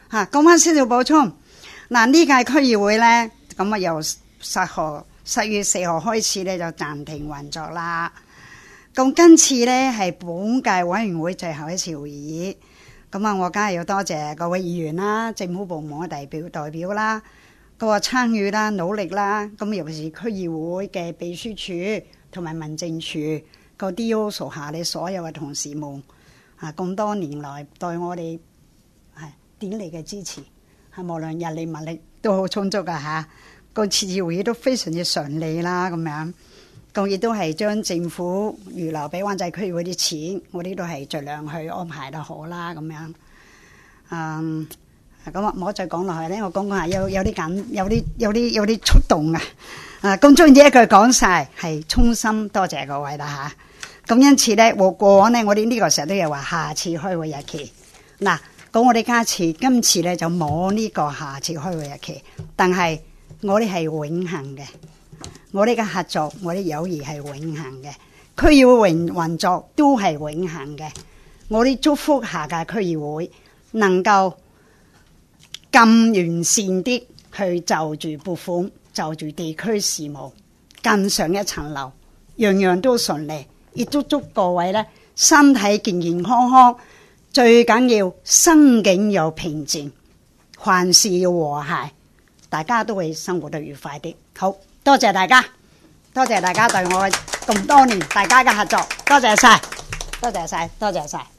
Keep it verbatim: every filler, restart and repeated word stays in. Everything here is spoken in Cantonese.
嚇，講翻少少補充。嗱，呢屆區議會咧，咁啊由十號十月四號開始咧就暫停運作啦。咁今次咧係本屆委員會最後一次會議，咁啊我梗係要多謝各位議員啦、政府部門嘅代表代表啦、個個參與啦、努力啦。咁尤其是區議會嘅秘書處同埋民政處個 D O 屬下你所有嘅同事們啊，咁多年來對我哋係典力嘅支持，係無論人力物力都好充足㗎嚇。個次次會議都非常之順利啦，咁樣。咁亦都係將政府預留俾灣仔區議會啲錢，我哋都係盡量去安排得好啦，咁樣。嗯，咁啊，唔好再講落去咧。我講講下有有啲緊，有啲有啲有啲觸動啊！啊，咁將呢一句講晒，係衷心多謝各位啦嚇。咁因此咧，我過往咧，我哋呢個時候都有話下次開會日期。嗱，咁我哋今次今次咧就冇呢個下次開會日期，但係我哋係永恆嘅。我哋嘅合作，我哋友誼係永恆嘅，區議會運運作都係永恆嘅。我哋祝福下屆區議會能夠更完善啲去就住撥款，就住地區事務更上一層樓，樣樣都順利。亦祝祝各位咧身體健健康康，最緊要心境有平靜，凡事要和諧，大家都會生活得愉快啲。好。多謝大家，多謝大家對我咁多年大家嘅合作，多謝晒，多謝晒，多謝晒。